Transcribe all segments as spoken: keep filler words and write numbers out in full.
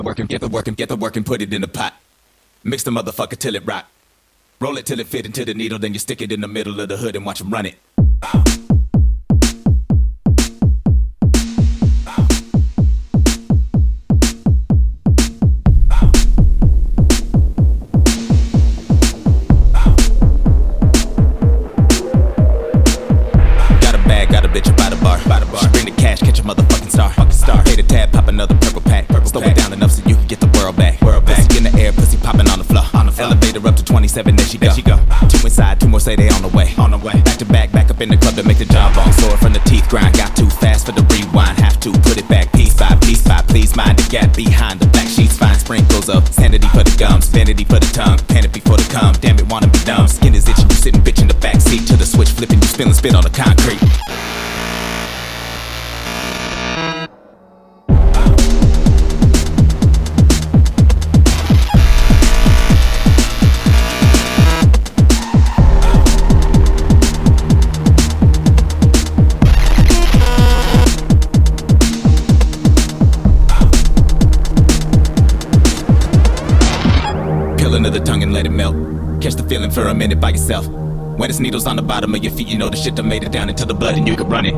Work and get the work and get the work and put it in the pot. Mix the motherfucker till it rock. Roll it till it fit into the needle, then you stick it in the middle of the hood and watch them run it. Got a bag, got a bitch up by the bar. By the bar. She bring the cash, catch a motherfucking star. Fucking star. Pay the tab, pop another purple pack. Purple Slow pack. It down enough so you can get the world back. World back. Pussy in the air, pussy popping on the floor. On the floor. Elevator up to twenty-seven, there she go. There she go. Two inside, two more say they on the way. On the way. Back to back, back up in the club to make the job on. Sword from the teeth grind. Got too fast for the rewind. Have to put it back piece by piece by please. Mind the gap behind the black sheets. Fine sprinkles of sanity for the gums, vanity for the tongue, panic before the come. Damn it, wanna be dumb. Skin is itching, you sitting bitch in the back seat to the switch flipping. You spilling spit on the concrete. Into the tongue and let it melt. Catch the feeling for a minute by yourself. When it's needles on the bottom of your feet, you know the shit done made it down into the blood and you can run it.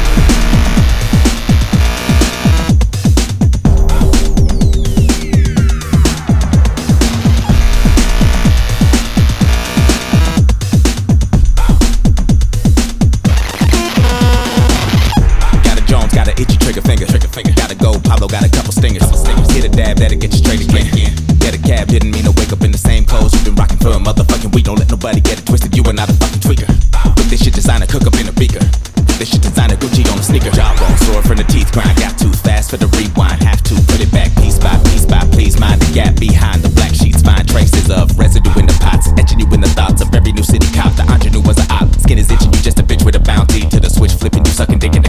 Got a Jones, got a itchy trigger finger. Trigger finger. Gotta go, Pablo got a couple stingers. Couple stingers. Hit a dab, that'll get you straight again. Get a cab, didn't mean to wake up in the same clothes you've been rocking for a motherfucking week. Don't let nobody get it twisted, you are not a fucking tweaker. Put this shit designer, cook up in a beaker. This shit designer, Gucci on a sneaker. Jawbone, sword from the teeth grind. Got too fast for the rewind. Have to put it back piece by piece by please. Mind the gap behind the black sheets. Find traces of residue in the pots. Etching you in the thoughts of every new city cop. The ingenue was an op. Skin is itching, you just a bitch with a bounty. To the switch flipping, you sucking dick in